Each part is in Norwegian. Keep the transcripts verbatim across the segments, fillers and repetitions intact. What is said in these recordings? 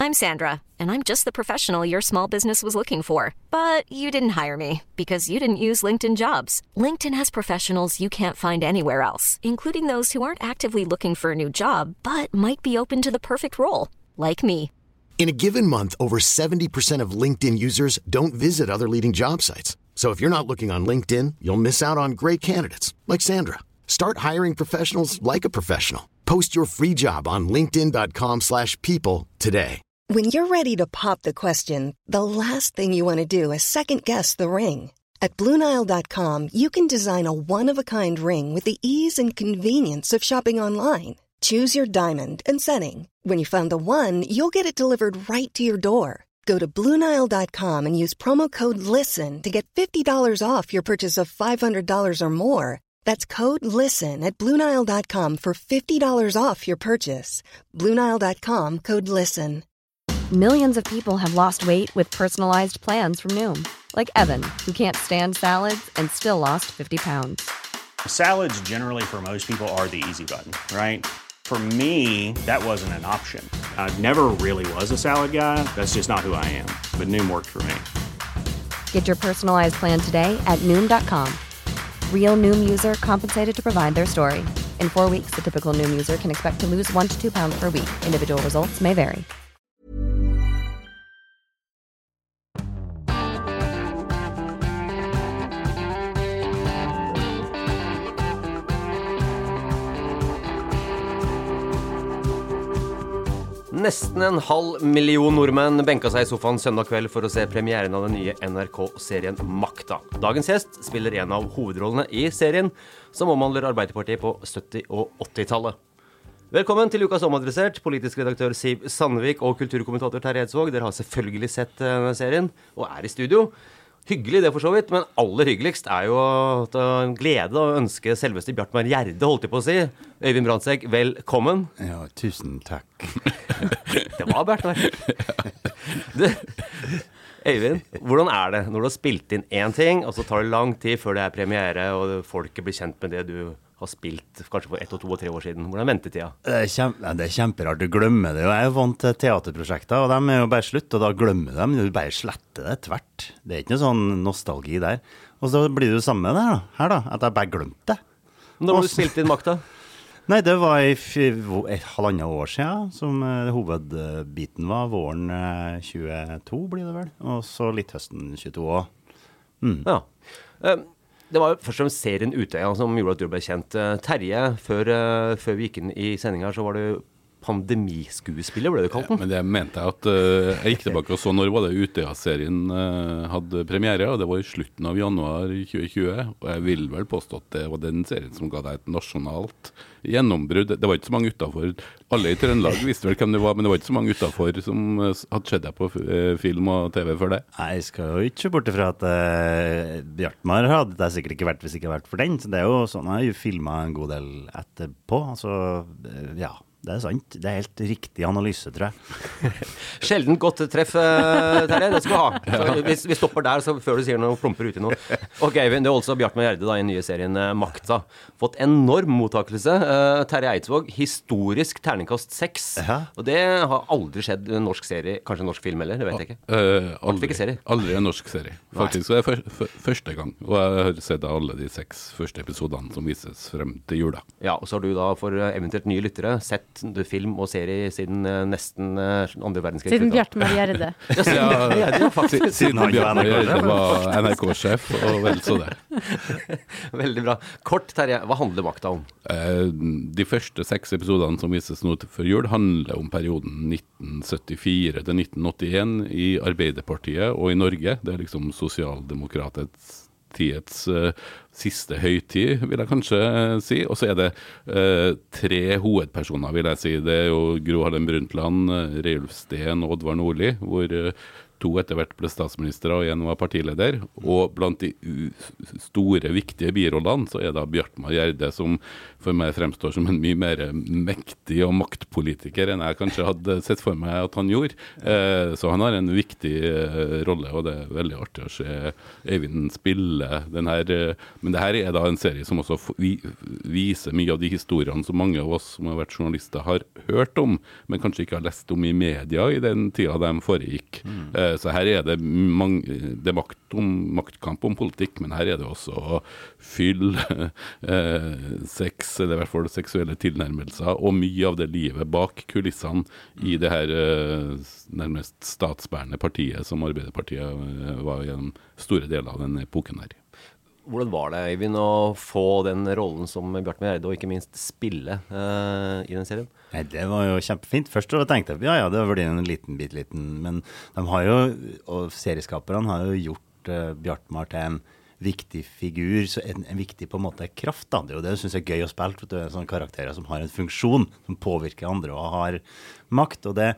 I'm Sandra, and I'm just the professional your small business was looking for. But you didn't hire me because you didn't use LinkedIn Jobs. LinkedIn has professionals you can't find anywhere else, including those who aren't actively looking for a new job, but might be open to the perfect role, like me. In a given month, over seventy percent of LinkedIn users don't visit other leading job sites. So if you're not looking on LinkedIn, you'll miss out on great candidates like Sandra. Start hiring professionals like a professional. Post your free job on linkedin.com slash people today. When you're ready to pop the question, the last thing you want to do is second-guess the ring. At Blue Nile dot com, you can design a one-of-a-kind ring with the ease and convenience of shopping online. Choose your diamond and setting. When you find the one, you'll get it delivered right to your door. Go to Blue Nile dot com and use promo code LISTEN to get fifty dollars off your purchase of five hundred dollars or more. That's code LISTEN at Blue Nile dot com for fifty dollars off your purchase. Blue Nile dot com, code LISTEN. Millions of people have lost weight with personalized plans from Noom. Like Evan, who can't stand salads and still lost fifty pounds. Salads generally for most people are the easy button, right? For me, that wasn't an option. I never really was a salad guy. That's just not who I am. But Noom worked for me. Get your personalized plan today at Noom dot com. Real Noom user compensated to provide their story. In four weeks, the typical Noom user can expect to lose one to two pounds per week. Individual results may vary. Nesten en halv million nordmenn benka seg i sofaen søndag kveld for å se premieren av den nye N R K-serien Makta. Dagens gjest spiller en av hovedrollene i serien, som omhandler Arbeiderpartiet på sytti- og åttitallet. Velkommen til Ukas Omadressert, politisk redaktør Siv Sandvik og kulturkommentator Terje Eidsvåg. Dere har selvfølgelig sett denne serien, og er i studio. Hyggelig det for så vidt, men aller hyggeligst er jo at en glede å ønske selveste Bjartmar Gjerde, holdt jeg på å si. Øyvind Brandtzæg, velkommen. Ja, tusen takk. Det var Bjartmar. Du, Øyvind, hvordan er det når du har spilt inn en ting, og så tar det lang tid før det er premiere, og folket blir kjent med det du har spilt kanskje for ett og to og tre år siden? Hvordan er ventetida? Det er, kjempe, det er kjemperart, du glemmer det. Jeg er vant til teaterprosjekter, og de er jo bare slutt, og da glemmer de, du bare sletter det tvert. Det er ikke noe sånn nostalgi der. Og så blir det jo samme der da, her da, at jeg bare glemte det. Når har du spilt inn Makta? Nei, det var i et halvannet år siden, som uh, hovedbiten var våren uh, tjueto, blir det vel, og så litt høsten tjueto også. Mm. Ja. Um, Det var jo først og fremst serien Utøya som gjorde at du ble kjent. Terje, før, før vi gikk inn i sendingen her, så var du pandemiskuespiller, ble du kalt den? Ja, men det mente jeg at uh, jeg gikk tilbake og så når var det Utøya-serien uh, hadde premiere, og det var i slutten av januar tjue tjue, og jeg vil vel påstå at det var den serien som ga deg et nasjonalt gjennombrudd. Det var ikke så mange utenfor, alle i Trøndelag visste vel hvem det var, men det var ikke så mange utenfor som uh, hadde skjedd deg på uh, film og TV før det. Nei, jeg skal jo ikke borte fra at uh, Bjartmar hadde det sikkert ikke vært hvis det ikke vært for den, så det er jo sånn, jeg har jo filmet en god del etterpå, altså, uh, ja. Det er sant. Det er helt riktig analyse, tror jeg. Sjelden godt treff, Terje. Det skal vi ha. Så vi, vi stopper der så før du sier noe plumper ut i noe. Ok, Eivind, det er også Bjartmar Gjerde da, i den nye serien Makta. Fått enorm mottakelse. Uh, Terje Eidsvåg, historisk terningkast seks. Ja. Og det har aldri skjedd i en norsk serie, kanskje en norsk film heller, det vet jeg ikke. Uh, aldri, aldri en norsk serie. Faktisk, det er for, for, første gang. Og jeg har sett alle de seks første episodene som vises frem til jula. Ja, og så har du da for eventuelt nye lyttere sett film og serie siden uh, nesten uh, andre verdenskrig. Siden Bjartmar Gjerde. Ja, siden Bjartmar Gjerde, ja, faktisk. Siden Bjartmar Gjerde var N R K-sjef, og vel så det. Veldig bra. Kort, Terje, hva handler Makta om? Eh, de første seks episodene som vises nå før jul handler om perioden nitten syttifire til nitten åttien i Arbeiderpartiet og i Norge. Det er liksom sosialdemokratets tidets uh, siste høytid, vil jeg kanskje uh, si. Og så er det uh, tre hovedpersoner, vil jeg si. Det er jo Gro Harlem Brundtland, uh, Reiulf Steen og Oddvar Nordli, hvor uh, to etter hvert ble statsminister og en var partileder, og blant de store, viktige birollene så er det Bjartmar Gjerde som for meg fremstår som en mye mer mektig og maktpolitiker enn jeg kanskje hadde sett for meg at han gjorde. Eh, så han har en viktig eh, rolle, og det er veldig artig å se Øyvind spille den her. Eh, men det her er da en serie som også vi, viser mye av de historiene som mange av oss som har vært journalister har hørt om, men kanskje ikke har lest om i media i den tida de foregikk. Mm. Eh, så her er det, mange, det er makt om, maktkamp om politikk, men her er det også fyll, eh, sex, eller i hvert fall seksuelle tilnærmelser, og mye av det livet bak kulissene i det her eh, nærmest statsbærende partiet som Arbeiderpartiet eh, var gjennom store deler av den epoken her. Hvordan var det, Øyvind, å få den rollen som Bjartmar Gjerde, og ikke minst spille uh, i den serien? Nei, det var jo kjempefint. Først så tenkte jeg, ja, ja, det var en liten bit liten, men de har jo, og serieskaperne har jo gjort uh, Bjartmar til en viktig figur, så en, en viktig på en måte kraft da. Det er jo det jeg synes er gøy å spille, for det er sånne karakterer som har en funksjon, som påvirker andre og har makt, og det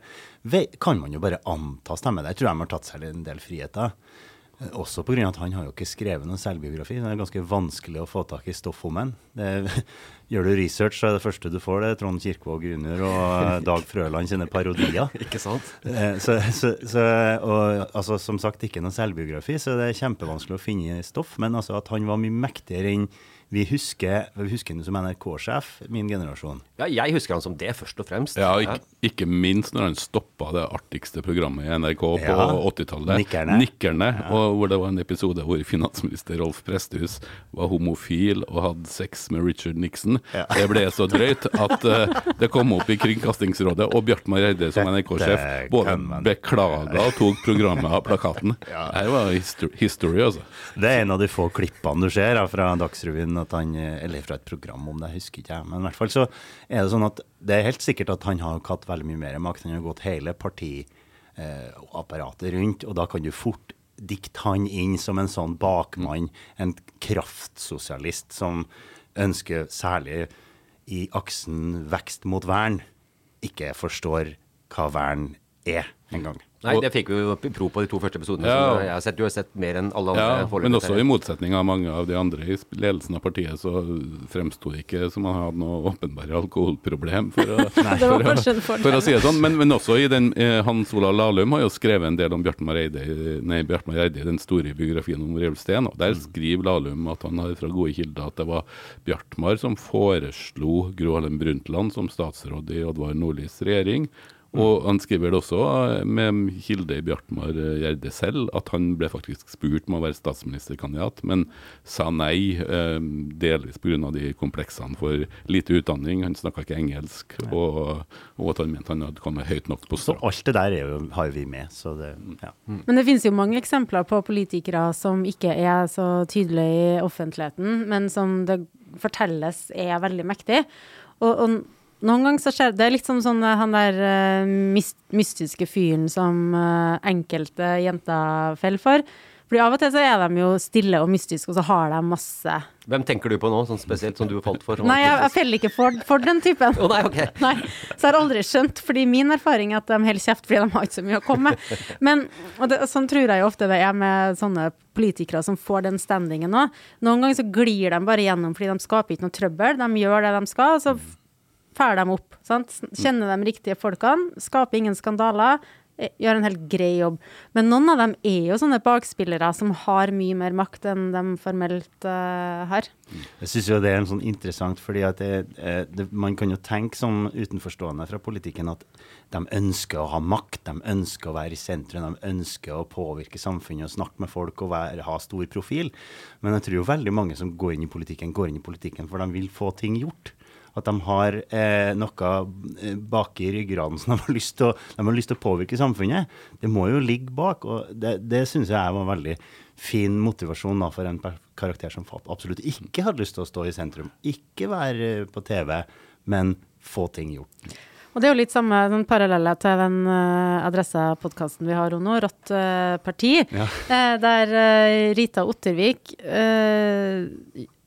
kan man jo bare anta stemmer. Jeg tror de har tatt seg en del friheter. Også på grunn av at han har jo ikke skrevet noen selvbiografi. Det er ganske vanskelig å få tak i stoff om han. Det, gjør du research, så er det første du får det Trond Kirkvaag junior og Dag Frøland sine parodier. Ikke sant? Så, så, så, og altså, som sagt, ikke noen selvbiografi, så det er kjempevanskelig å finne stoff. Men altså at han var mye mektigere enn vi husker, vi husker han som N R K-sjef, min generasjon. Ja, jeg husker han som det først og fremst. Ja, ikke, ikke minst når han stoppet det artigste programmet i N R K på ja, åttitallet. Nikkerne. Nikkerne, ja. Og hvor det var en episode hvor finansminister Rolf Presthus var homofil og hadde sex med Richard Nixon. Ja. Det ble så drøyt at uh, det kom opp i Kringkastingsrådet, og Bjartmar Gjerde som N R K-sjef både beklaget og tok programmet av plakaten. Ja. Her var history, history, altså. Det er en av de få klippene du ser da, fra Dagsrevyen, at han, eller fra et program om det, husker ikke jeg, men i hvert fall så er det sånn at det er helt sikkert at han har hatt veldig mye mer makt. Han har gått hele partiapparatet eh, rundt, og da kan du fort dikte han inn som en sånn bakmann, en kraftsosialist som ønsker særlig i aksen vekst mot vern, ikke forstår hva vern er en gang. Nei, det fikk vi jo pro på de to første episodene. Ja. Jeg har sett, du har sett mer enn alle andre. Ja, men også i motsetning av mange av de andre i ledelsen av partiet, så fremstod det ikke som han hadde noe åpenbare alkoholproblem, for å, for å, for å si det sånn. Men, men også i den, eh, Hans Olav Lahlum har jo skrevet en del om Bjartmar Gjerde, nei, Bjartmar Gjerde, den store biografien om Reiulf Steen, og der skriver Lahlum at han har fra gode kilder at det var Bjartmar som foreslo Gro Harlem Brundtland som statsråd i Oddvar Nordlis regjering. Og han skriver det også med kilde i Bjartmar Gjerde selv, at han ble faktisk spurt om å være statsministerkandidat, men sa nei, eh, delvis på grunn av de kompleksene for lite utdanning. Han snakket ikke engelsk, og, og at han mente han hadde kommet høyt nok på strå. Så alt det der er jo, har vi med, så det, ja. Mm. Men det finnes jo mange eksempler på politikere som ikke er så tydelige i offentligheten, men som det fortelles er veldig mektig. Og, og noen ganger så skjer det litt som sånn han der uh, mystiske fyren som uh, enkelte jenter feller for. Fordi av og til så er de jo stille og mystiske, og så har de masse... Hvem tenker du på nå, sånn spesielt som du har falt for? Nei, jeg, jeg feller ikke for, for den typen. Å oh, nei, ok. Nei, så jeg har aldri skjønt, fordi min erfaring er at de holder kjeft fordi de har ikke så mye å komme med. Men, og det, sånn tror jeg jo ofte det er med sånne politikere som får den standingen nå. Noen ganger så glir de bare gjennom fordi de skaper ikke noe trøbbel, de gjør det de skal, og så færer dem opp, sant? Kjenner de riktige folkene, skaper ingen skandaler, gjør en helt grei jobb. Men noen av dem er jo sånne bakspillere som har mye mer makt enn de formelt uh, har. Jeg synes jo det er en sånn interessant, fordi at det, det, man kan jo tenke som utenforstående fra politikken at de ønsker å ha makt, de ønsker å være i sentrum, de ønsker å påvirke samfunnet og snakke med folk og være, ha stor profil. Men jeg tror jo veldig mange som går inn i politikken, går inn i politikken for de vil få ting gjort. At de har eh, noe bak i ryggraden som de har lyst til å, de har lyst til å påvirke samfunnet. Det må jo ligge bak, og det, det synes jeg var en veldig fin motivasjon da, for en karakter som absolutt ikke hadde lyst til å stå i sentrum. Ikke være på T V, men få ting gjort. Og det er jo litt samme den parallelle til den uh, adressepodcasten vi har nå, Rått uh, parti, ja. uh, der uh, Rita Ottervik uh,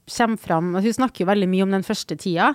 kommer fram, hun snakker jo veldig mye om den første tida,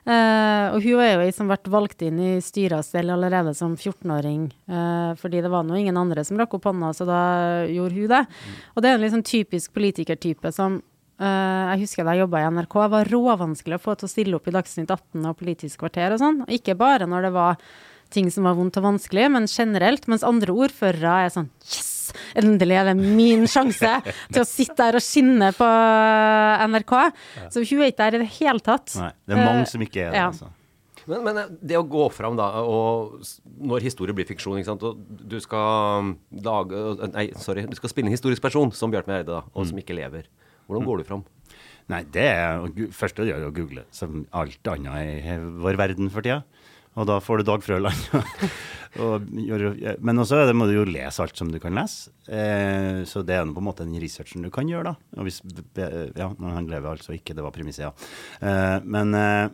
uh, og hun er jo ei som vært valgt inn i styrastell allerede som fjortenåring, uh, fordi det var noe ingen andre som rakk opp hånda, så da gjorde hun det. Mm. Og det er en liksom typisk politikertype som, uh, jeg husker da jeg jobbet i N R K, var råvanskelig å få til å stille opp i Dagsnytt atten og Politisk kvarter og sånn, ikke bare når det var ting som var vondt og vanskelig, men generelt, mens andre ordførere er sånn, yes! Endelig er det min sjanse til å sitte der og skinne på N R K. Så hun er ikke der i det hele tatt. Nei, det er mange som ikke er det, ja. altså. Men, men det å gå fram da, og når historie blir fiksjon, ikke sant, og du skal lage, nei, sorry, du skal spille en historisk person som Bjartmar Eide da, og som ikke lever. Hvordan går du fram? Nei, det er, først å gjøre å google, som alt annet i vår verden for tida. Og da får du Dag Frøland. og, men også det må du jo lese alt som du kan lese. Eh, så det er på en måte den researchen du kan gjøre da. Og hvis, ja, når han lever altså ikke, det var premisset, ja. Eh, men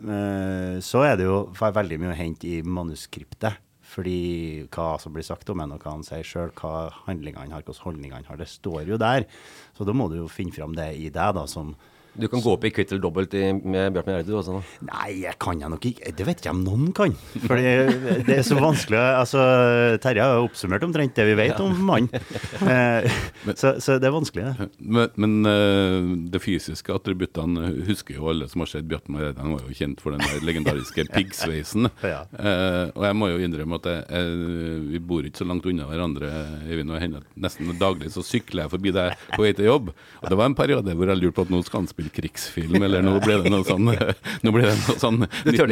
eh, så er det jo veldig mye å hente i manuskriptet. Fordi hva som blir sagt om henne, og hva han sier selv, hva handlingene han har, hva holdningene han har, det står jo der. Så da må du jo finne frem det i deg da, som Du kan gå opp i kvitt eller dobbelt i, med Bjartmar Eide også, da? Nei, jeg kan jeg nok ikke. Det vet ikke om noen kan. For det, det er så vanskelig. Altså, Terje har jo oppsummert omtrent det vi vet ja. om mann. Eh, så, så det er vanskelig, det. Men, men uh, det fysiske attributtene husker jo alle som har sett Bjartmar Eide. Han var jo kjent for den der legendariske piggsveisen. ja. uh, og jeg må jo innrømme at jeg, jeg, vi bor ikke så langt unna hverandre. Jeg vil henne, nesten daglig så sykler jeg forbi deg på vei til jobb. Og det var en periode hvor jeg lurte på at noen skal han spille krigsfilm, eller nå ble det noe sånn nå ble det noe sånn nitten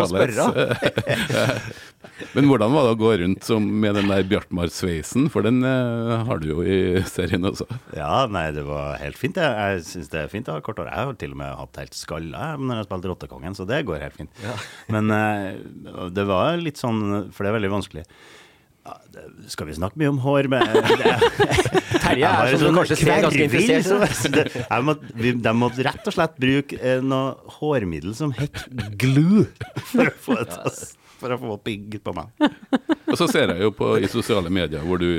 førti-tallet. Men hvordan var det å gå rundt som, med den der Bjartmar-sveisen? For den uh, har du jo i serien også. Ja, nei, det var helt fint. Jeg, jeg synes det er fint å ha kort år. Jeg har til og med hatt helt skalla når jeg spilte Rottekongen, så det går helt fint. Ja. Men uh, det var litt sånn, for det er veldig vanskelig. Ja, det, skal vi snakke mye om hår? Men, det, Terje er som du kanskje ser ganske interessert. De måtte rett og slett bruke eh, noe hårmiddel som heter glue for å få det til å for å få pigg på meg. Og så ser jeg jo på i sosiale medier hvor du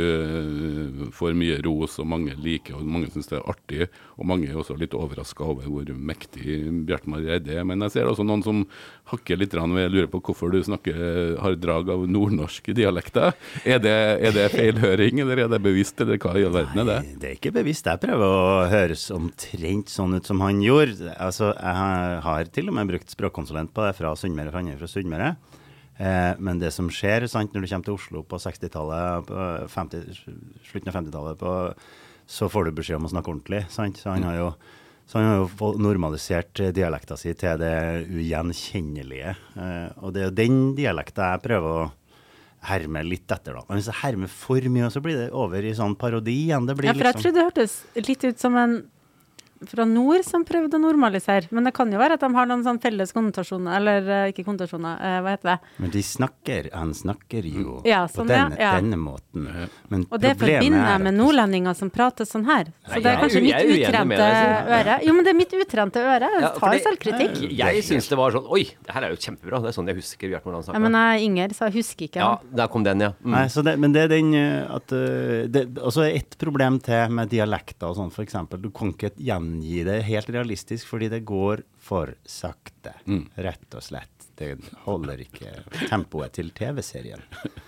uh, får mye ros, og mange liker, og mange synes det er artig, og mange er også litt overrasket over hvor mektig Bjartmar Eide er. Men jeg ser også noen som hakker litt rann ved, jeg lurer på hvorfor du snakker, har drag av nordnorsk dialekter. Er det, er det feilhøring, eller er det bevisst, eller hva i all verden er det? Nei, det er ikke bevisst. Jeg prøver å høres omtrent sånn ut som han gjorde. Altså, jeg har til og med brukt språkkonsulent på det fra Sunnmøre, for han er fra Sunnmøre. Eh, men det som skjer, sant, når du kommer til Oslo på seksti-tallet, på femti, slutten av femti-tallet, på, så får du beskjed om å snakke ordentlig, sant? Så han har jo, så han har jo normalisert dialekta si til det ugjenkjennelige. Eh, og det er jo den dialekta jeg prøver å herme litt etter da. Men hvis jeg hermer for mye, så blir det over i sånn parodi igjen. Det blir ja, for jeg liksom... tror det hørtes litt ut som en fra nord som prøvde å normalisere, men det kan jo være at de har noen sånn felles konnotasjoner, eller uh, ikke konnotasjoner, uh, hva heter det? Men de snakker, han snakker jo ja, sånn, på denne, ja, ja. denne måten. Men og det forbinder jeg med nordlendinger som prater sånn her. Så Nei, det er kanskje mitt utrente øre. Jo, men det er mitt utrente øre. Jeg tar ja, selvkritikk. Jeg, jeg synes det var sånn, oi, det her er jo kjempebra. Det er sånn jeg husker Bjartmar han snakket. Ja, men jeg er Inger, så jeg husker ikke. Ja, der kom den, ja. Mm. Nei, så det, men det er den at uh, det, altså et problem til med dialekter og sånn, for eksempel, du kan ikke gjengi det helt realistisk, fordi det går for sakte, mm. rett og slett. Det holder ikke tempoet til T V-serien.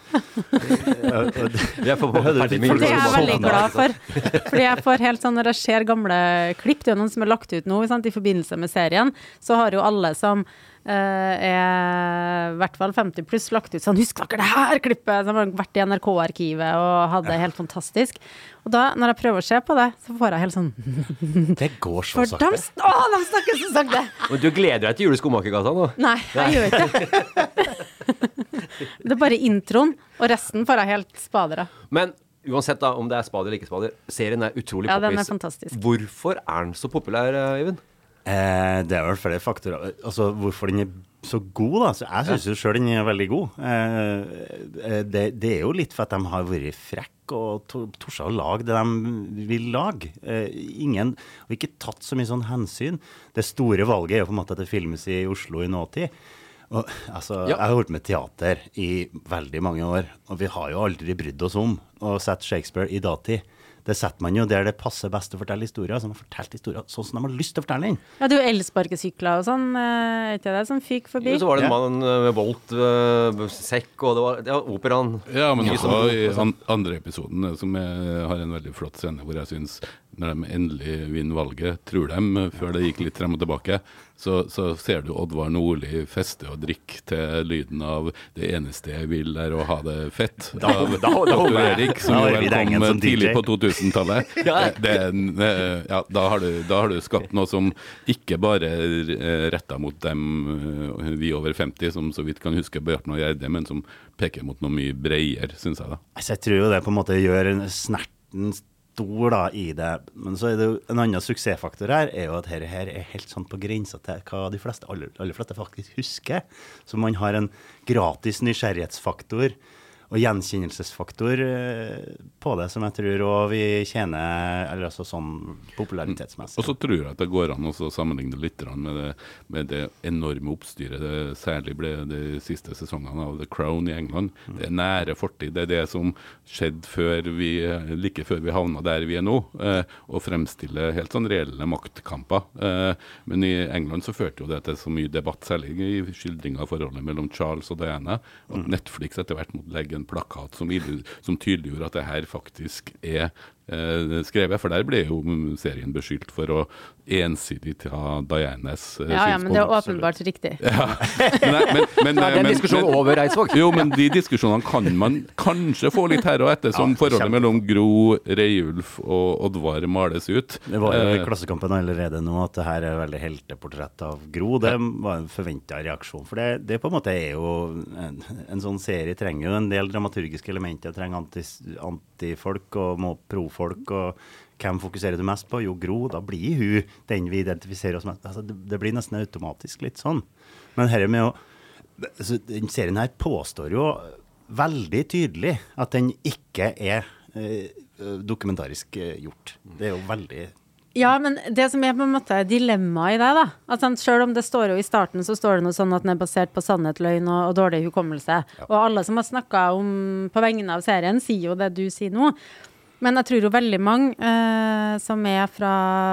Det er jeg veldig glad for, fordi jeg får helt sånn, når jeg ser gamle klipp, det er noen som er lagt ut nå, sant, i forbindelse med serien, så har jo alle som uh, er i hvert fall femti pluss lagt ut sånn, husk dere det her klippet, som har vært i N R K-arkivet og hadde det helt fantastisk. Og da, når jeg prøver å se på det, så får jeg helt sånn det går så sakte. For de, å, de snakker så sakte. Og du gleder deg til juleskomakergata nå? Nei, jeg gjør ikke det. Det er bare introen, og resten får jeg helt spader av. Men uansett da, om det er spader eller ikke spader, serien er utrolig ja, poppis. Den er fantastisk. Hvorfor er den så populær, Øyvind? Eh, det er vel flere faktorer. Altså, hvorfor den er så god da? Så jeg synes jo selv den er veldig god. Eh, det, det er jo litt for at de har vært frekk og torset å lage det de vil lage. Eh, ingen, og ikke tatt så mye sånn hensyn. Det store valget er jo på en måte at det filmes i Oslo i nåtid. Og, altså, Ja. Jeg har holdt med teater i veldig mange år, og vi har jo aldri brydd oss om å sette Shakespeare i datid. Det setter man jo der det passer best å fortelle historier, som har fortalt historier sånn som de har lyst til å fortelle den. Ja, det er jo elsparkesykler og sånn, er ikke det som fyk forbi? Jo, så var det en Ja. mann med volt, øh, sekk, og det var ja, operaen. Ja, men Mye også som- i an andre episoden, som jeg har en veldig flott scene, hvor jeg synes, når de endelig vinner valget, tror de, før det gikk litt frem og tilbake, så, så ser du Oddvar Nordli feste og drikke til lyden av det eneste jeg vil er å ha det fett, av da- da- doktor Erik, som Da jo har vi vel den kom som D J. tidlig på totusentallet. Ja. Det, det er en, eh, ja, da, har du, da har du skapt noe som ikke bare er rettet mot dem eh, vi over femti, som så vidt kan huske Bjartne og Gjerde, men som peker mot noe mye bredere, synes jeg da. Altså, jeg tror jo det på en måte gjør en snerten stor da i det, men så er det jo en annen suksessfaktor her, er jo at her, her er helt sånn på grensa til hva de fleste, aller, aller fleste faktisk husker. Så man har en gratis nysgjerrighetsfaktor og gjenkjennelsesfaktor eh, på det, som jeg tror også vi tjener, eller altså sånn popularitetsmessig. Og så tror jeg at det går an også å sammenligne litt med det, med det enorme oppstyret det særlig ble de siste sesongene av The Crown i England. Det er nære fortid. Det er det som skjedde før vi, like før vi havna der vi er nå, eh, og fremstille helt sånn reelle maktkamper. Eh, men i England så førte jo det til så mye debatt, særlig i skildringen av forholdet mellom Charles og Diana, at Netflix etter hvert måtte legge en plakat som, som tydeliggjorde at det her faktisk er eh, skrevet, for der ble jo serien beskyldt for å ensidig ta Dianas eh, Ja, ja, men det er synspunkt. åpenbart riktig. Ja. Nei, men, men, Ja, det er en men- diskusjon men- over Eidsvåg. Jo, men de diskusjonene kan man kanskje få litt her og etter, som Ja, forholdet kjempe. mellom Gro, Reiulf og Oddvar males ut. Det var jo i Eh, Klassekampen allerede nå at det her er veldig helteportrett av Gro. Det var en forventet reaksjon. For det, det på en måte er jo en, en sånn serie trenger jo en del dramaturgiske elementer. Trenger antis, antifolk og må profolk. Og hvem fokuserer du mest på? Jo, Gro. Da blir hun den vi identifiserer oss med. Altså, det, det blir nesten automatisk litt sånn. Men her med å altså, den serien her påstår jo veldig tydelig at den ikke er eh, dokumentarisk eh, gjort. Det er jo veldig Ja, men det som er på en måte dilemmaet i det da, at sant, selv om det står jo i starten, så står det noe sånn at den er basert på sannhet, løgn og, og dårlig hukommelse. Og alle som har snakket om på vegne av serien sier jo det du sier nå. Men jeg tror jo veldig mange eh, som er fra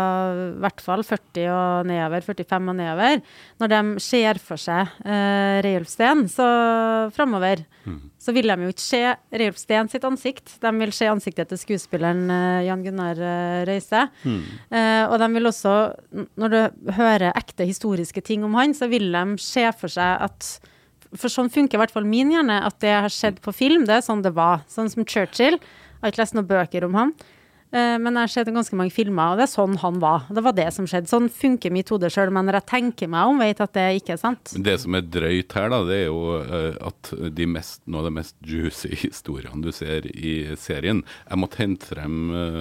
i hvert fall førti og nedover, førtifem og nedover, når de ser for seg eh, Reiulf Steen, så fremover, mm. så vil de jo ikke se Reiulf Steen sitt ansikt. De vil se ansiktet til skuespilleren eh, Jan Gunnar eh, Røise. Mm. Eh, og de vil også, når du hører ekte historiske ting om han, så vil de se for seg at for sånn funker i hvert fall min hjerne, at det har skjedd på film, det er sånn det var. Sånn som Churchill. Jeg har ikke lest noen bøker om han, uh, men jeg har sett ganske mange filmer, og det er sånn han var. Det var det som skjedde. Sånn funker mitt hode selv, men når jeg tenker meg om, vet at det ikke er sant. Det som er drøyt her da, det er jo uh, at de mest, noe av de mest juicy historiene du ser i serien, jeg måtte hente frem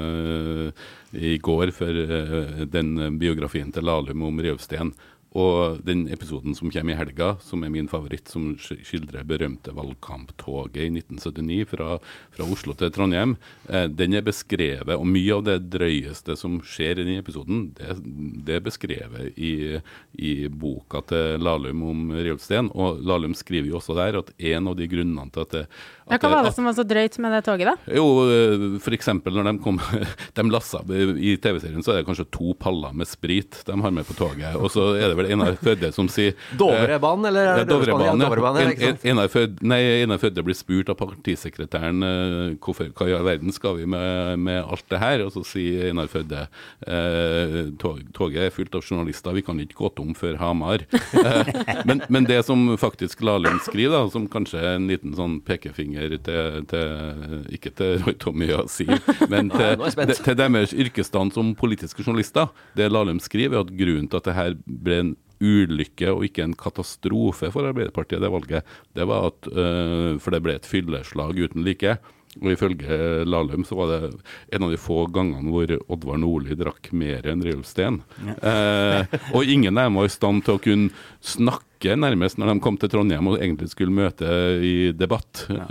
uh, i går for uh, den biografien til Lahlum om Reiulf Steen. Og den episoden som kommer i helga, som er min favoritt, som skildrer berømte valgkamptoget i nitten syttini fra, fra Oslo til Trondheim, eh, den er beskrevet, og mye av det drøyeste som skjer i den episoden, det, det er beskrevet i, i boka til Lahlum om Reiulf Steen. Og Lahlum skriver jo også der at en av de grunnene til at det Ja, hva var det som var så drøyt med det toget da? Jo, for eksempel når de kom, de lassa, i T V-serien så er det kanskje to paller med sprit de har med på toget, og så er det vel Einar Førde som sier Dovrebanen, eller? Ja, Dovrebanen, ja. Dovrebanen, En, en, Einar Førde, nei, Einar Førde blir spurt av partisekretæren uh, hvorfor, hva i all verden skal vi med, med alt det her, og så sier Einar Førde uh, tog, toget er fullt av journalister, vi kan ikke gå tom før Hamar. Uh, men, men det som faktisk Lahlum skriver, da, som kanskje er en liten sånn pekefinger til, til ikke til Roy Tommy å si, men til, til, til deres yrkesstand som politiske journalister, det Lahlum skriver er at grunnen til at det her ble en ulykke og ikke en katastrofe for Arbeiderpartiet det valget, det var at, uh, for det ble et fylleslag uten like, og ifølge Lahlum så var det en av de få gangene hvor Oddvar Nordli drakk mer enn Reiulf Steen. Ja. Uh, og ingen av dem var i stand til å kunne snakke uke nærmest når de kom til Trondheim og egentlig skulle møte i debatt. Ja.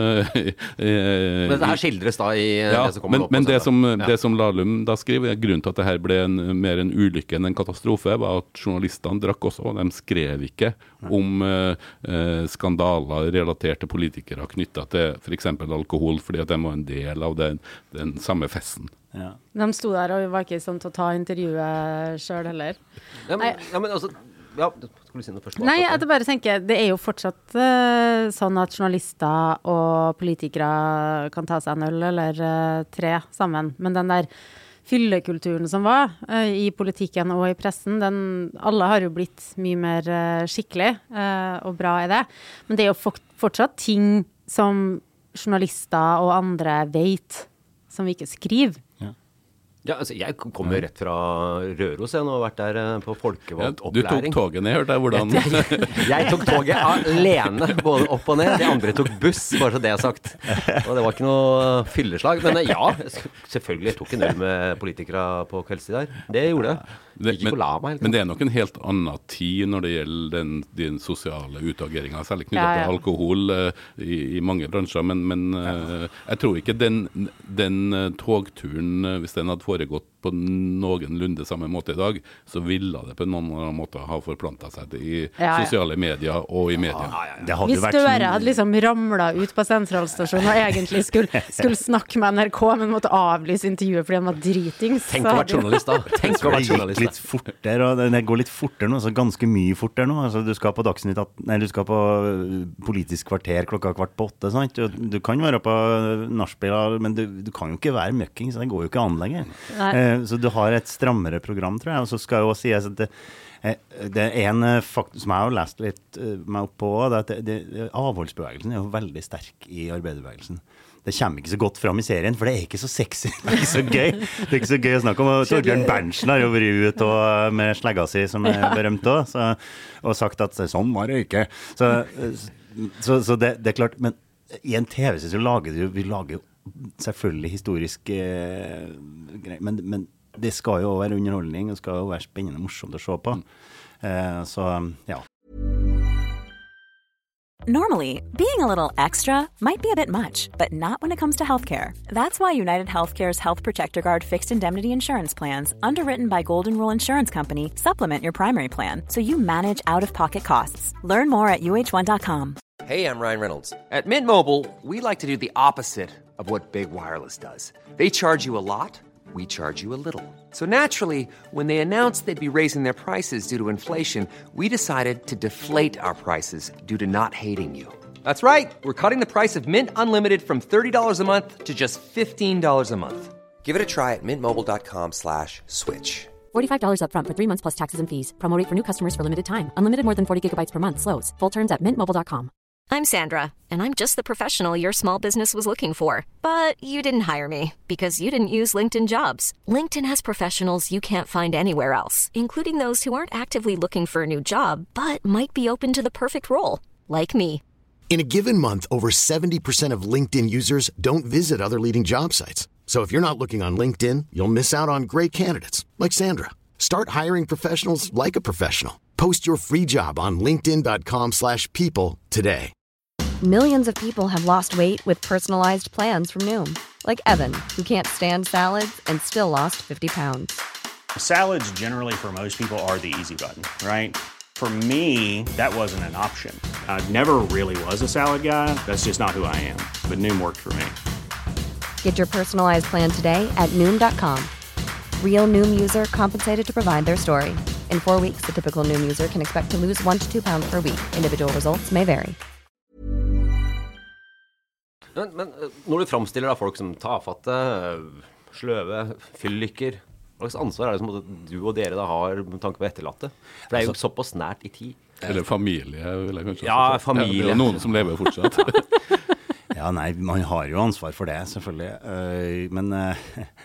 men det her skildres da i ja, det som kommer men, opp. Men det som, ja. det som Lahlum da skriver, grunnen til at det her ble en, mer en ulykke enn en katastrofe, var at journalistene drakk også, og de skrev ikke om eh, skandaler relatert til politikere knyttet til for eksempel alkohol, fordi at de var en del av den, den samme festen. Ja. De sto der og var ikke sånn til å ta intervjuet selv heller. Ja, men, ja, men altså, ja, skulle du si noe først? Nei, jeg bare tenker, det er jo fortsatt uh, sånn at journalister og politikere kan ta seg en øl eller uh, tre sammen, men den der fyllekulturen som var uh, i politikken og i pressen, den, alle har jo blitt mye mer uh, skikkelig uh, og bra i det, men det er jo fort, fortsatt ting som journalister og andre vet som vi ikke skriver. Ja, altså, jeg kommer rett fra Røros, jeg nå har vært der på folkevalgt ja, du opplæring. tok toget ned, hørte jeg hvordan? jeg, jeg tok toget alene, både opp og ned. De andre tok buss, bare så det er sagt. Og det var ikke noe fylleslag. Men ja, selvfølgelig jeg tok en øl med politikere på kveldstid der. Det gjorde jeg. Det, men, meg, men det er nok en helt annen tid når det gjelder den, den sosiale utageringen, særlig knyttet ja, ja. til alkohol uh, i, i mange bransjer, men, men uh, jeg tror ikke den, den uh, togturen, uh, hvis den hadde foregått på noenlunde samme måte i dag, så ville det på noen annen måte ha forplantet seg i ja, ja. sosiale medier og i media. Ja, ja, ja. Hvis Støre hadde liksom ramlet ut på sentralstasjonen og egentlig skulle, skulle snakke med N R K, men måtte avlyse intervjuet fordi han var dritings. Tenk å være journalist da. Tenk å være journalist. Litt fortere, og det går litt fortere nå, så ganske mye fortere nå. Altså, du skal på Dagsnytt, nei, du skal på Politisk kvarter klokka kvart på åtte, sant? Du kan være på nachspiel, men du, du kan jo ikke være møkking, så det går jo ikke an lenger. Eh, så du har et strammere program, tror jeg, og så skal jeg også si at det, det er en faktor som jeg har lest litt meg opp på, det er at det, det, avholdsbevegelsen er jo veldig sterk i arbeiderbevegelsen. Det kommer ikke så godt fram i serien, for det er ikke så sexy, det er ikke så gøy. Det er ikke så gøy å snakke om. Torbjørn Berntsen har jo vært ut og, med slegga si, som er berømt også, og sagt at sånn var det ikke. Så, så, så det, det er klart, men i en T V-serie så lager du, vi lager jo selvfølgelig historisk eh, greier, men, men det skal jo være underholdning, og skal jo være spennende og morsomt å se på. Eh, så, ja. Normally, being a little extra might be a bit much, but not when it comes to healthcare. That's why United Healthcare's Health Protector Guard fixed indemnity insurance plans, underwritten by Golden Rule Insurance Company, supplement your primary plan so you manage out-of-pocket costs. Learn more at U H one dot com. Hey, I'm Ryan Reynolds. At Mint Mobile, we like to do the opposite of what Big Wireless does. They charge you a lot, we charge you a little. So naturally, when they announced they'd be raising their prices due to inflation, we decided to deflate our prices due to not hating you. That's right. We're cutting the price of Mint Unlimited from thirty dollars a month to just fifteen dollars a month. Give it a try at mintmobile.com slash switch. forty-five dollars up front for three months plus taxes and fees. Promo rate for new customers for limited time. Unlimited more than forty gigabytes per month. Slows full terms at mint mobile dot com. I'm Sandra, and I'm just the professional your small business was looking for. But you didn't hire me because you didn't use LinkedIn Jobs. LinkedIn has professionals you can't find anywhere else, including those who aren't actively looking for a new job, but might be open to the perfect role, like me. In a given month, over seventy percent of LinkedIn users don't visit other leading job sites. So if you're not looking on LinkedIn, you'll miss out on great candidates, like Sandra. Start hiring professionals like a professional. Post your free job on linkedin dot com slash people today. Millions of people have lost weight with personalized plans from Noom. Like Evan, who can't stand salads and still lost fifty pounds. Salads generally for most people are the easy button, right? For me, that wasn't an option. I never really was a salad guy. That's just not who I am. But Noom worked for me. Get your personalized plan today at Noom dot com. Real Noom user compensated to provide their story. In four weeks, the typical Noom user can expect to lose one to two pounds per week. Individual results may vary. Men, men når du framstiller da folk som tafatte, sløve, fyllykker, hva slags ansvar er det som du og dere da har med tanke på etterlatte? For det er jo altså, såpass nært i tid. Eller familie, vil jeg kanskje ja, si. Ja, familie. det er noen som lever fortsatt. Ja, nei, man har jo ansvar for det, selvfølgelig. Men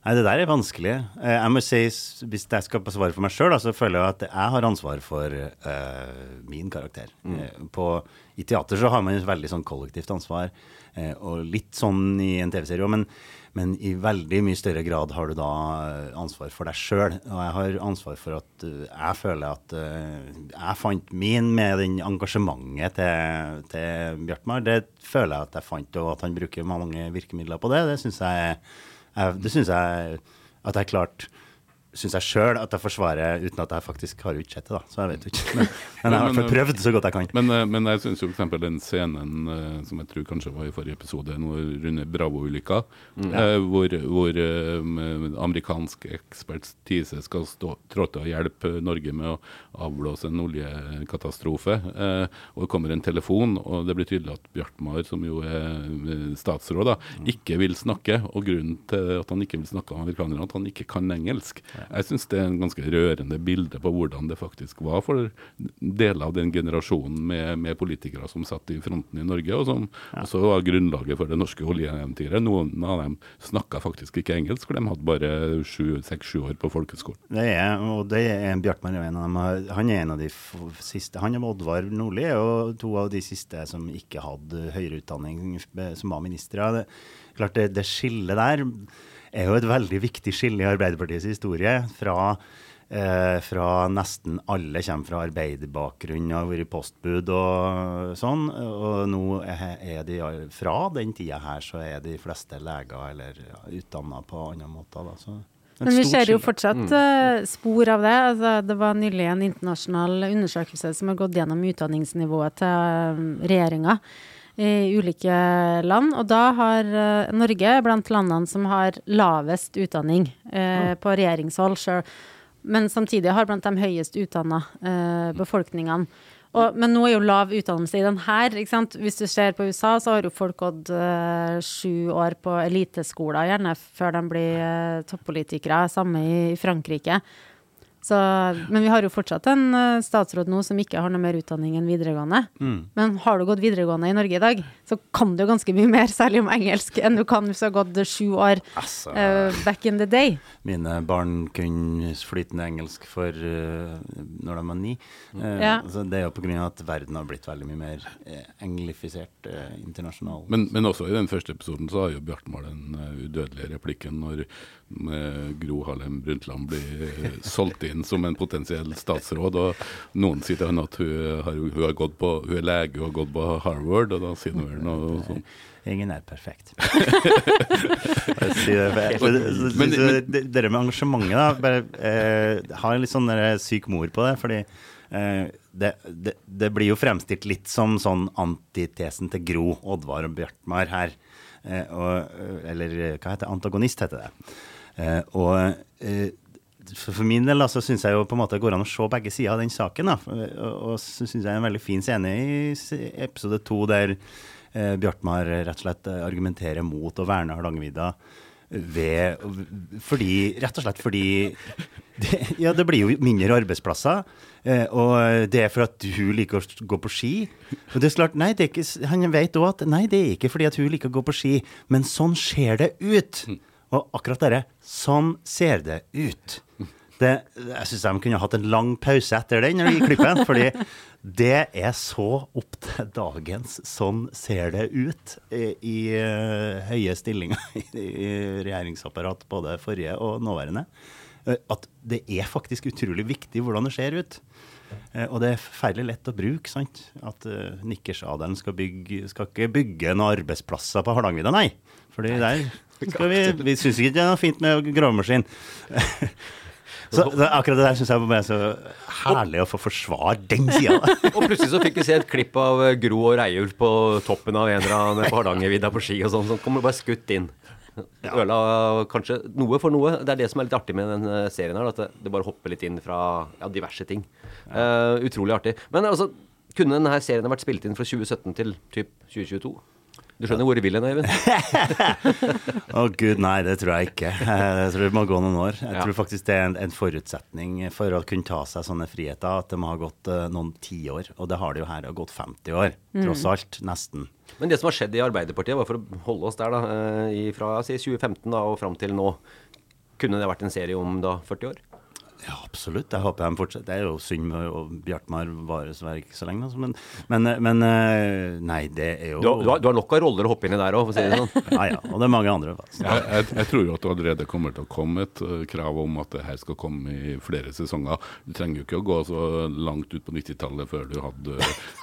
Nei, det der er vanskelig. Eh, Jeg må si, s- hvis jeg skal svare for meg selv, da, så føler jeg at jeg har ansvar for eh, min karakter. Eh, På, I teater så har man et veldig sånn kollektivt ansvar, eh, og litt sånn i en T V-serie også, men, men i veldig mye større grad har du da eh, ansvar for deg selv. Og jeg har ansvar for at eh, jeg føler at eh, jeg fant min med den engasjementet til, til Bjartmar. Det føler jeg at jeg fant, og at han bruker mange virkemidler på det. Det synes jeg er Jeg, det synes jeg at jeg klart synes jeg selv at jeg forsvarer uten at jeg faktisk har utsett det da, så jeg vet jo ikke. Men, men jeg har i hvert fall prøvd så godt jeg kan. Men, eh, men jeg synes jo for eksempel den scenen eh, som jeg tror kanskje var i forrige episode, når Rune Bravo-ulykka, Mm. eh, hvor, hvor eh, amerikansk ekspertise skal stå, trå til å hjelpe Norge med å avblåse en oljekatastrofe, eh, og det kommer en telefon, og det blir tydelig at Bjartmar, som jo er eh, statsråd, da, ikke vil snakke, og grunnen til at han ikke vil snakke om amerikanerne, at han ikke kan engelsk. Jeg synes det er en ganske rørende bilde på hvordan det faktisk var for deler av den generasjonen med, med politikere som satt i fronten i Norge, og som ja. også var grunnlaget for det norske oljeeventyret. Noen av dem snakket faktisk ikke engelsk, for de hadde bare seks-sju år på folkeskolen. Det er, og det er Bjartmar er en av dem. Han er en av de f- siste. Han er Oddvar Nordli, og to av de siste som ikke hadde høyere utdanning, som var ministre. Det, klart det, det skillet der er jo et veldig viktig skille i Arbeiderpartiets historie, fra, eh, fra nesten alle kommer fra arbeiderbakgrunn og har vært postbud og sånn, og nå er, er de fra den tida her, så er de fleste leger eller ja, utdannet på andre måter da, så men vi ser jo fortsatt uh, spor av det. Altså, det var nylig en internasjonal undersøkelse som har gått gjennom utdanningsnivået til uh, regjeringen i ulike land, og da har uh, Norge blant landene som har lavest utdanning uh, på regjeringshold selv, men samtidig har blant de høyest utdannet uh, befolkningene. Og, men nå er jo lav utdannelse i den her, ikke sant? Hvis du ser på U S A, så har jo folk gått uh, sju år på eliteskoler, gjerne før de blir uh, toppolitikere, samme i, i Frankrike. Så, men vi har jo fortsatt en uh, statsråd nå som ikke har noe mer utdanning enn videregående. Mm. Men har du gått videregående i Norge i dag, så kan du ganske mye mer, særlig om engelsk, enn du kan hvis du har gått sju år altså, uh, back in the day. Mine barn kunne flytende engelsk for uh, når de var ni. Uh, ja. Så det er jo på grunn av at verden har blitt veldig mye mer uh, englifisert uh, internasjonal. Men, men også i den første episoden så har jo Bjartmar den uh, udødelige replikken når uh, Gro Harlem Brundtland blir uh, solgt inn som en potensiell statsråd, og noen sier til henne at hun har, hun har gått på, hun er lege og har gått på Harvard, og da sier hun vel noe sånn. Ingen er perfekt. Men det der med engasjementet da, bare eh, har en litt sånn der syk mor på det, fordi eh, det, det, det blir jo fremstilt litt som sånn antitesen til Gro, Oddvar og Bjartmar her, eh, og, eller hva heter det? Antagonist heter det. Eh, og eh, For, for min del da, så synes jeg jo på en måte går an å se begge sider av den saken da. Og, og så synes jeg en veldig fin scene i episode to der eh, Bjartmar rett og slett argumenterer mot å verne Hardangervidda ved, fordi, rett og slett fordi det, ja, det blir jo mindre arbeidsplasser eh, og det er for at hun liker å gå på ski, og det er klart, nei, det er ikke, han vet også at nei, det er ikke fordi at hun liker å gå på ski, men sånn ser det ut. Og akkurat dere, sånn ser det ut. Det, jeg synes de kunne hatt en lang pause etter den i klippen, fordi det er så opp til dagens, sånn ser det ut i, i uh, høye stillinger i, i regjeringsapparat, både forrige og nåværende. Uh, at det er faktisk utrolig viktig hvordan det ser ut. Uh, og det er ferdig lett å bruke, sant? At uh, Nikkersadelen skal, bygge, skal ikke bygge noen arbeidsplasser på Hardangervidda, nei. Fordi der skal vi, vi synes ikke det er noe fint med gravemaskin. så, så akkurat det der synes jeg er så herlig å få forsvare den siden. Og plutselig så fikk vi se et klipp av Gro og Reiulf på toppen av en eller annen på Hardangervidda på ski og sånn, så kommer det bare skutt inn. Ja. Øla kanskje noe for noe. Det er det som er litt artig med den serien her, at det bare hopper litt inn fra ja, diverse ting. Ja. Uh, utrolig artig. Men altså, kunne denne serien vært spilt inn fra tjue sytten til typ tjue tjueto? Du skjønner hvor vil den, Eivind? Å oh, Gud, nei, det tror jeg ikke. Jeg tror det må gå noen år. Jeg ja. tror faktisk det er en, en forutsetning for å kunne ta seg sånne friheter, at det må ha gått uh, noen tiår, og det har det jo her, det har gått femti år, mm. tross alt, nesten. Men det som har skjedd i Arbeiderpartiet, var for å holde oss der da, i, fra si, tjue femten da, og frem til nå, kunne det vært en serie om da førti år? Ja, absolutt. Jeg håper de fortsetter. Det er jo synd med å Bjartmar varer så ikke så lenge. Altså. Men, men, men nei, det er jo... Du har, du har, du har nok av roller å hoppe inn i der også, for å si det sånn. Ja, ja. Og det er mange andre. Altså. Jeg, jeg, jeg tror jo at det allerede kommer til å komme et uh, krav om at det her skal komme i flere sesonger. Du trenger jo ikke å gå så langt ut på nittitallet før du hadde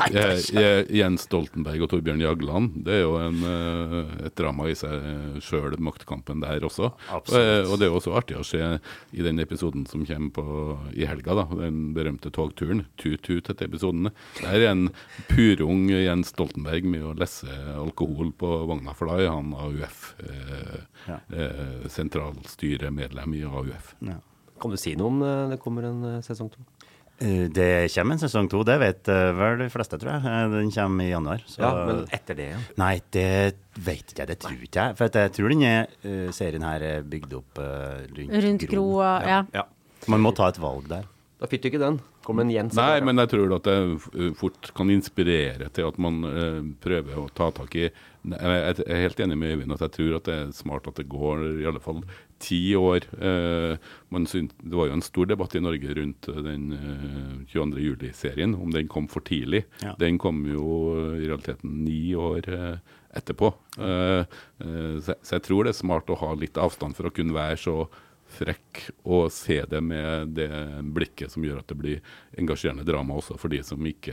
uh, Jens Stoltenberg og Torbjørn Jagland. Det er jo en, uh, et drama i seg selv, maktkampen der også. Uh, og det er jo også artig å se i den episoden som kommer på, i helga, da, den berømte togturen, tut-tut etter episodene. Der er en purung Jens Stoltenberg med å lesse alkohol på vogna for deg, han A U F, eh, ja. eh, sentralstyremedlem i A U F. Ja. Kan du si noe om det kommer en uh, sesong to? Uh, det kommer en sesong to, det vet uh, vel de fleste, tror jeg. Uh, den kommer i januar. Så... Ja, men etter det? Ja. Nei, det vet ikke jeg, det tror ikke jeg. For jeg tror denne uh, serien her er bygd opp uh, rundt, rundt Gro. Ja. Ja. Man må ta et valg der. Da fytter ikke den. Kommer en Jens. Nei, men jeg tror at det fort kan inspirere til at man uh, prøver å ta tak i. Jeg er helt enig med Øyvind at jeg tror at det er smart at det går i alle fall ti år. Uh, man synes, det var jo en stor debatt i Norge rundt den uh, tjueandre juli-serien, om den kom for tidlig. Ja. Den kom jo i realiteten ni år uh, etterpå. Uh, uh, så, så jeg tror det er smart å ha litt avstand for å kunne være så frekk og se det med det blikket som gjør at det blir engasjerende drama også for de som ikke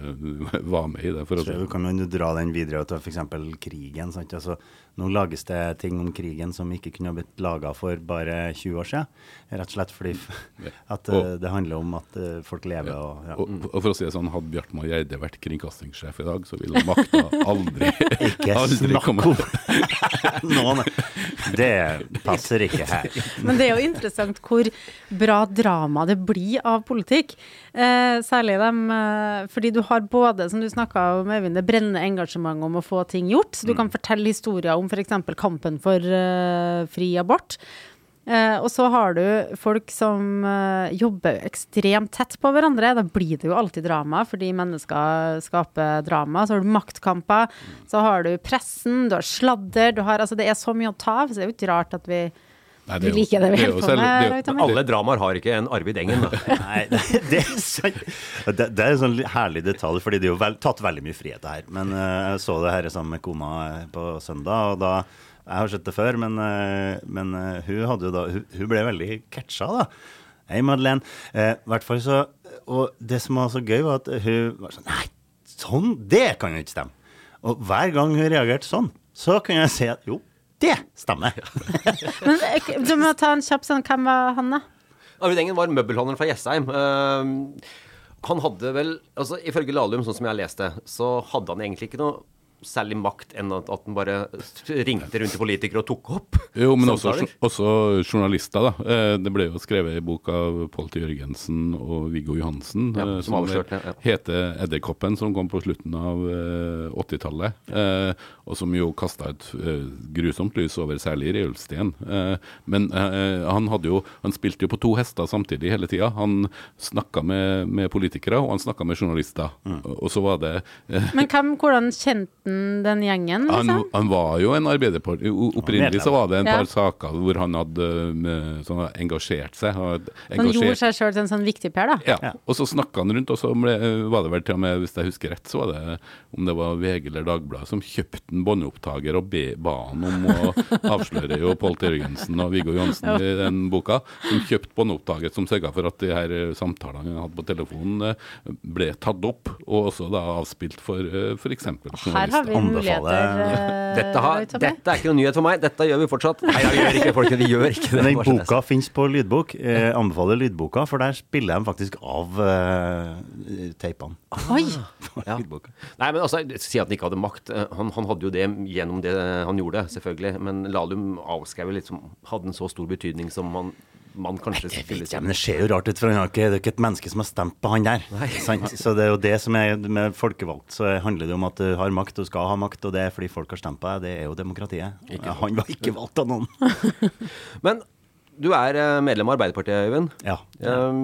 var med i det. For så kan man jo dra den videre til for eksempel krigen, sant? Altså, nå lages det ting om krigen som ikke kunne ha blitt laget for bare tjue år siden, rett og slett fordi at og, det handler om at uh, folk lever. Ja. Og, ja. og, og for å si det sånn, hadde Bjartmar Gjerde vært kringkastingssjef i dag, så ville makta aldri ikke aldri komme. Noen, det passer ikke her. Men det er jo interessant hvor bra drama det blir av politikk. Eh, særlig dem, eh, fordi du har både, som du snakket om, Øyvind, det brennende engasjement om å få ting gjort. Så du kan fortelle historier om for eksempel kampen for eh, fri abort. Eh, og så har du folk som eh, jobber ekstremt tett på hverandre. Da blir det jo alltid drama, fordi mennesker skaper drama. Så har du maktkamper, så har du pressen, du har sladder, du har, altså det er så mye å ta av, så det er jo ikke rart at vi Nei, det er jo, vi liker det vi det er helt jo på selv, med. det er jo- Alle dramaer har ikke en Arvid Engen, da. Nei, det, det er sant. Det, det er en sånn herlig detalj, fordi det er jo vel, tatt veldig mye frihet her. Men uh, jeg så det her sammen med kona på søndag, og da, jeg har sett det før, men, uh, men uh, hun hadde jo da, hun, hun ble veldig catcha da. Hei, Madeleine. Uh, hvert fall så, og det som var så gøy var at hun var sånn, nei, sånn, det kan jo ikke stemme. Og hver gang hun reagerte sånn, så kunne jeg si at jo, det stemmer. Men du må ta en kjapp sånn, hvem var han da? Arvid Engen var møbelhandleren fra Jessheim. Uh, han hadde vel, altså ifølge Lahlum, sånn som jeg leste, så hadde han egentlig ikke noe særlig makt enn at, at han bare ringte rundt til politikere og tok opp. Jo, men også, også journalister, da. Det ble jo skrevet i bok av Pål T. Jørgensen og Viggo Johansen, ja, som, som avslørte, ja. heter Edderkoppen, som kom på slutten av uh, åttitallet, uh, og som jo kastet et uh, grusomt lys over særlig Reulfsten. Uh, men uh, han hadde jo, han spilte jo på to hester samtidig hele tiden. Han snakket med, med politikere, og han snakket med journalister. Mm. Og, og så var det... Uh, men hvem, hvordan kjente den gjengen, liksom? Han, han var jo en arbeiderparti. Opprinnelig så var det en par ja. saker hvor han hadde med, sånn, engasjert seg. Engasjert. Han gjorde seg selv til en sånn viktig per, da? Ja, ja. Og så snakket han rundt, og så ble, var det vel til og med, hvis jeg husker rett, så var det, om det var V G eller Dagbladet, som kjøpte en båndopptaker og be, ba han om å avsløre jo Pål T. Jørgensen og Viggo Johansen i den boka, som kjøpte båndopptaker som sørget for at de her samtalene han hadde på telefonen ble tatt opp, og også da avspilt for, for eksempel journalister. Her har vi muligheter. Dette, har, dette er ikke noe nyhet for meg. Dette gjør vi fortsatt. Nei, vi gjør ikke, folkene, vi gjør ikke det. Men den boka finnes på lydbok. Jeg anbefaler lydboka, for der spiller de faktisk av uh, teipene. Oi! Ja. Nei, men altså, si at han ikke hadde makt. Han, han hadde jo det gjennom det han gjorde, selvfølgelig. Men Lahlum avskrev litt som hadde en så stor betydning som man man kanskje det vet jeg, men det ser jo rart ut, for han har ikke, det er ikke et menneske som har stemt på han der. Sant? Så det er jo det som er med folkevalgt, så handler det om at du har makt og skal ha makt, og det er fordi folk har stemt på deg, det er jo demokratiet. Ikke han var ikke valgt av noen. Men du er medlem av Arbeiderpartiet, Øyvind. Ja. Um,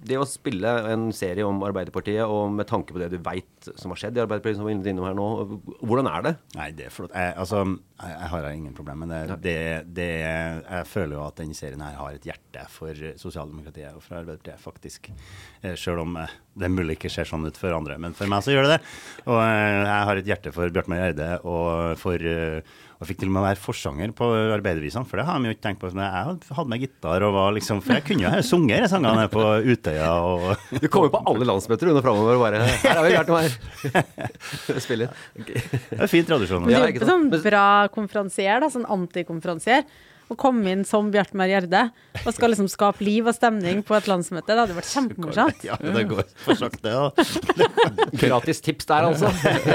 det å spille en serie om Arbeiderpartiet, og med tanke på det du vet som har skjedd i Arbeiderpartiet, som vi er innom her nå, hvordan er det? Nei, det er flott. Jeg, altså, jeg, jeg har ingen problem med det. det, det jeg føler jo at denne serien her har et hjerte for sosialdemokratiet og for Arbeiderpartiet, faktisk. Selv om det mulig ikke ser sånn ut for andre, men for meg så gjør det det. Og jeg har et hjerte for Bjartmar Gjerde, og for, og fikk til og med være forsanger på arbeidervisene, for det har jeg jo ikke tenkt på. Jeg hadde med gitar og var liksom, for jeg kunne jo ha sunget sangene på Utøya. Og du kommer på alle landsmøter under fremover og bare, her har vi Bjartmar. Spiller. Okay. Det er fin tradisjon. Du er ikke sånn bra konferansier da, sånn antikonferansier. Å komme inn som Bjartmar Gjerde og skal liksom skape liv og stemning på et landsmøte, det hadde vært kjempemorsomt. Ja, det går for sagt det, da. Gratis tips der, altså.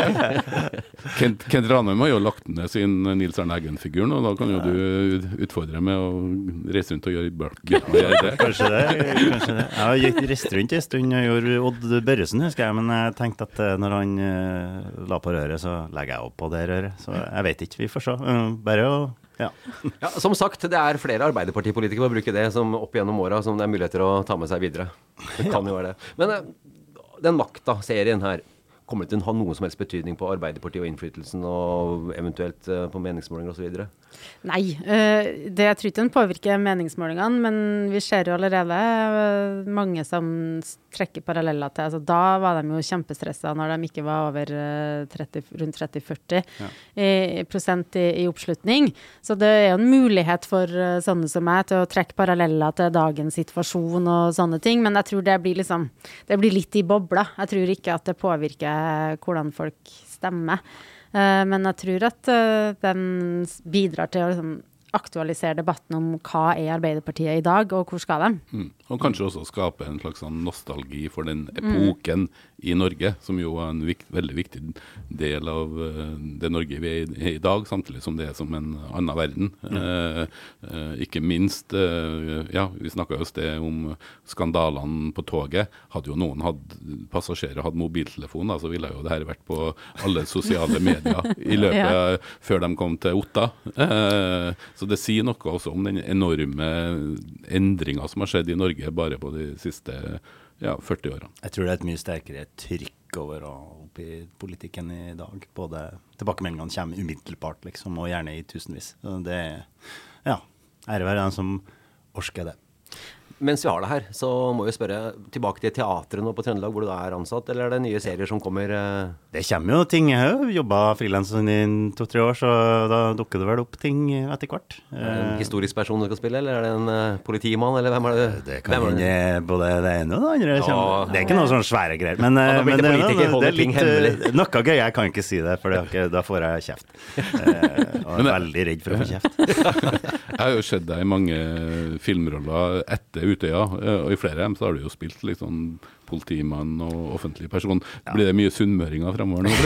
Kent, Kent Ranum har jo lagt ned sin Nils Arne Eggen-figur nå, da kan jo du utfordre med å reise rundt og gjøre Bjartmar Gjerde. Kanskje det, kanskje det. Jeg har gitt reist rundt en stund og gjorde Odd Børresen, husker jeg, men jeg tenkte at når han uh, la på røret, så legger jeg opp på det røret. Så jeg vet ikke, vi får se. Uh, bare å Ja. Ja, som sagt, det er flere Arbeiderpartipolitikere å bruke det som opp gjennom åra som det er muligheter å ta med seg videre. Det kan jo være det. Men den makta-serien her, kommer det til å ha noen som helst betydning på Arbeiderpartiet og innflytelsen og eventuelt på meningsmålinger og så videre? Nei, det jeg tror ikke den påvirker meningsmålingene, men vi ser jo allerede mange som trekker paralleller til, altså da var de jo kjempestresset når de ikke var over tretti, rundt tretti til førti ja. i, prosent i, i oppslutning. Så det er jo en mulighet for sånne som meg til å trekke paralleller til dagens situasjon og sånne ting, men jeg tror det blir liksom, det blir litt i bobla. Jeg tror ikke at det påvirker hvordan folk stemmer. Uh, men jeg tror at uh, den bidrar til å liksom, aktualisere debatten om hva er Arbeiderpartiet i dag, og hvor skal de? Mm. Og kanskje også skape en slags sånn nostalgi for den epoken mm. i Norge, som jo er en vikt, veldig viktig del av uh, det Norge vi er i, i dag, samtidig som det er som en annen verden. Mm. Uh, uh, ikke minst, uh, ja, vi snakket jo et sted om skandalene på toget. Hadde jo noen hatt passasjerer hatt mobiltelefon, da, så ville jo det her vært på alle sosiale medier i løpet ja. før de kom til Otta. Uh, Så det sier noe også om den enorme endringen som har skjedd i Norge bare på de siste ja, førti årene. Jeg tror det er et mye sterkere trykk over og opp i politikken i dag. Både tilbakemeldingene kommer umiddelbart, liksom, og gjerne i tusenvis. Så det er, ja, ære være den som orsker det. Mens vi har det her, så må vi spørre tilbake til teatret nå på Trøndelag, hvor du er ansatt, eller er det nye serier som kommer? Eh? Det kommer jo ting. Jeg har jobbet freelance i to-tre år, så da dukker det vel opp ting etter hvert. Er det en historisk person du skal spille, eller er det en uh, politimann, eller hvem er det? Det kan hende både det ene og det andre. Ja, det er ikke noe sånn svære greier, men, ja, men det, det, det er litt uh, noe gøy. Jeg kan ikke si det, for det ikke, da får jeg kjeft. Uh, og jeg er veldig redd for å få kjeft. Jeg har jo sett deg i mange filmroller etter Utøya, og i flere av dem så har du jo spilt litt sånn politimann og offentlig person. Ja. Blir det mye sunnmøringer fremover nå?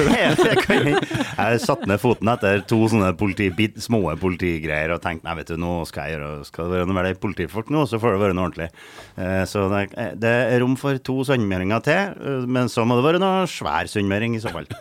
Jeg satt ned foten etter to sånne politi, små politigreier og tenkte, nei vet du, nå skal jeg gjøre, skal det være noe med politifolk nå, så får det være noe ordentlig. Så det, det er rom for to sunnmøringer til, men så må det være noe svær sunnmøring i så fall.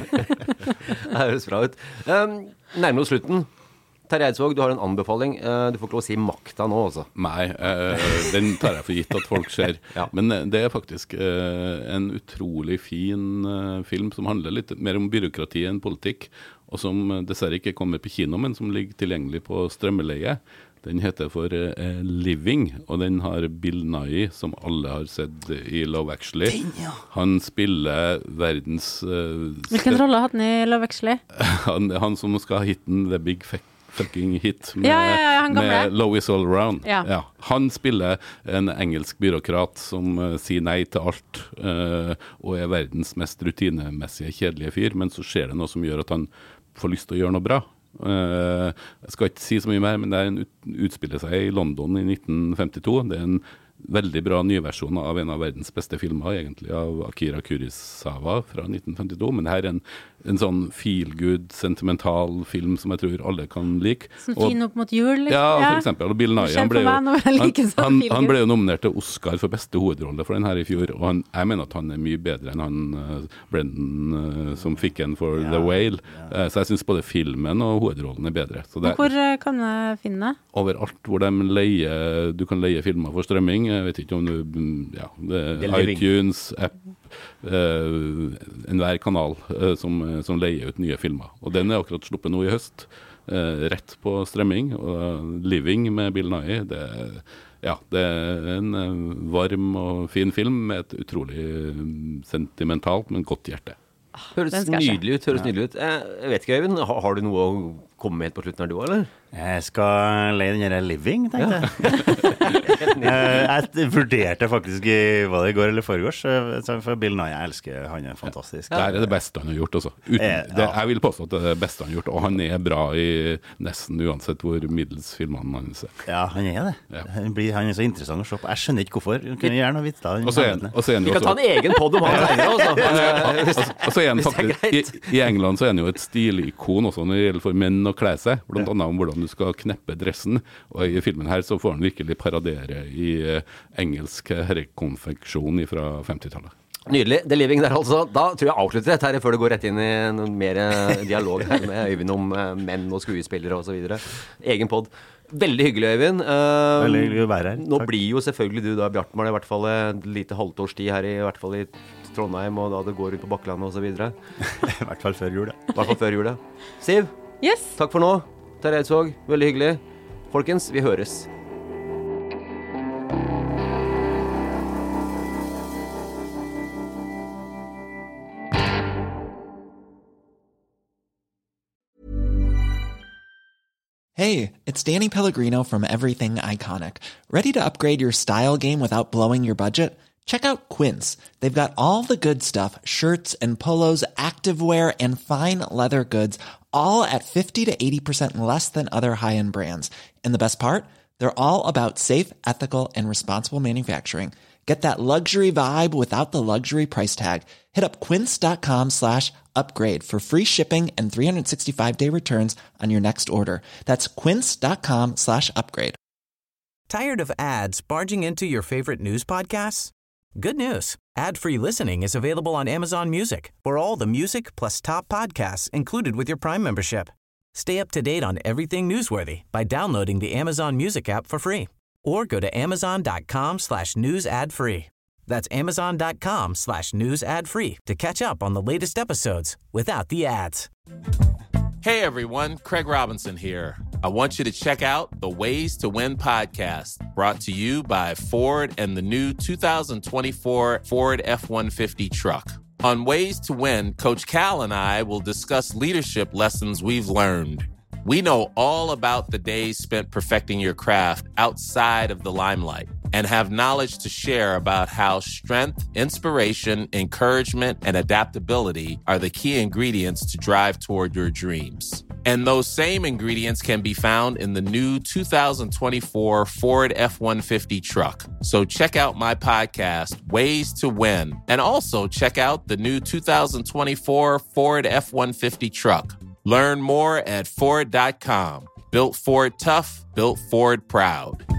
Det høres bra ut. Um, nærmere slutten. Terje Eidsvåg, du har en anbefaling. Du får ikke lov å si makta nå, altså. Nei, eh, den tar jeg for gitt at folk ser. Ja. Men det er faktisk eh, en utrolig fin eh, film som handler litt mer om byråkrati enn politikk, og som dessverre ikke kommer på kino, men som ligger tilgjengelig på strømmeleie. Den heter for eh, Living, og den har Bill Nighy, som alle har sett i Love Actually. Den, ja. Han spiller verdens... Eh, Hvilken rolle har han i Love Actually? han, han som skal ha hitten The Big Fact fucking hit med, ja, ja, ja, med Lois All Around. Ja. Ja. Han spiller en engelsk byråkrat som uh, sier nei til alt uh, og er verdens mest rutinemessige kjedelige fyr, men så skjer det noe som gjør at han får lyst til å gjøre noe bra. Uh, jeg skal ikke si så mye mer, men det er en ut, utspiller seg i London i nitten femtito. Det er en veldig bra nyversjon av en av verdens beste filmer, egentlig, av Akira Kurosawa fra nitten femtito, men her er en, en sånn feel-good, sentimental film som jeg tror alle kan like. Som fin opp mot jul, liksom. Ja, for eksempel. Og Bill Nighy, han ble jo, han, han, han ble jo nominert til Oscar for beste hovedrolle for den her i fjor, og han, jeg mener at han er mye bedre enn han uh, Brendan uh, som fikk en for ja, The Whale. Ja. Uh, så jeg synes både filmen og hovedrollen er bedre. Så det, hvor uh, kan jeg finne? Overalt hvor de leier, du kan leie filmer for strømming, Jeg vet ikke om du ja, det Det er er iTunes, app, eh, enhver kanal eh, som, som leier ut nye filmer. Og den er akkurat sluppet nå i høst, eh, rett på strømming. Og Living med Bill Nighy, det, ja, det er en eh, varm og fin film med et utrolig sentimentalt, men godt hjerte. Høres nydelig ut, høres nydelig ut. Jeg vet ikke, Øyvind, har, har du noe å komme med helt på slutten her, du, eller? Jeg skal leie den her Living, tenkte jeg. Jeg vurderte faktisk i hva det går eller foregårs, for Bill Nighy, jeg elsker, han er fantastisk. Det er det beste han har gjort, altså. Uten, det, jeg vil påstå at det er det beste han har gjort, og han er bra i nesten uansett hvor middels filmene han ser. Ja, han er det. Ja. Han, blir, han er så interessant å se på. Jeg skjønner ikke hvorfor. Han kunne gjerne vite da. Og så er han Vi kan ta en egen podd om han regner, altså. Og så er han faktisk, i, i England så er han jo et stilikon også når det gjelder for menn å klæde seg, blant annet om hvordan du skal kneppe dressen, og i filmen her så får han virkelig paradere i uh, engelsk herrekonfeksjon fra femtitallet. Nydelig. The Living der altså. Da tror jeg avslutter dette her før det går rett inn i noen mer dialog her med Øyvind om uh, menn og skuespillere og så videre. Egen podd. Veldig hyggelig, Øyvind. Uh, Veldig hyggelig å være her. Nå Takk. blir jo selvfølgelig du da, Bjartmar, i hvert fall et lite halvt års tid her, i hvert fall i Trondheim, og da det går ut på Bakklandet og så videre. I hvert fall før jul, ja. I hvert fall før jul, ja. Siv, Yes. takk for nå. Terje Eidsvåg, veldig hyggelig. Folkens, vi høres. Hey, it's Danny Pellegrino from Everything Iconic. Ready to upgrade your style game without blowing your budget? Check out Quince. They've got all the good stuff, shirts and polos, activewear, and fine leather goods, all at fifty to eighty percent less than other high-end brands. And the best part? They're all about safe, ethical, and responsible manufacturing. Get that luxury vibe without the luxury price tag. Hit up quince.com slash upgrade for free shipping and three sixty-five day returns on your next order. That's quince.com slash upgrade. Tired of ads barging into your favorite news podcasts? Good news. Ad-free listening is available on Amazon Music for all the music plus top podcasts included with your Prime membership. Stay up to date on everything newsworthy by downloading the Amazon Music app for free or go to amazon.com slash news ad free. That's amazon.com slash news ad free to catch up on the latest episodes without the ads. Hey everyone, Craig Robinson here. I want you to check out the Ways to Win podcast, brought to you by Ford and the new two thousand twenty-four Ford F one fifty truck. On Ways to Win, Coach Cal and I will discuss leadership lessons we've learned. We know all about the days spent perfecting your craft outside of the limelight and have knowledge to share about how strength, inspiration, encouragement, and adaptability are the key ingredients to drive toward your dreams. And those same ingredients can be found in the new two thousand twenty-four Ford F one fifty truck. So check out my podcast, Ways to Win, and also check out the new two thousand twenty-four Ford F one fifty truck. Learn more at Ford dot com. Built Ford tough, built Ford proud.